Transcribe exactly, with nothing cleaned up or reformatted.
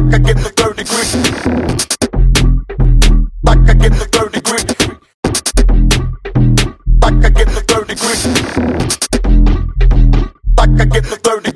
Back again the third degree. Back again the third degree. Back again the third degree. Back again the third degree.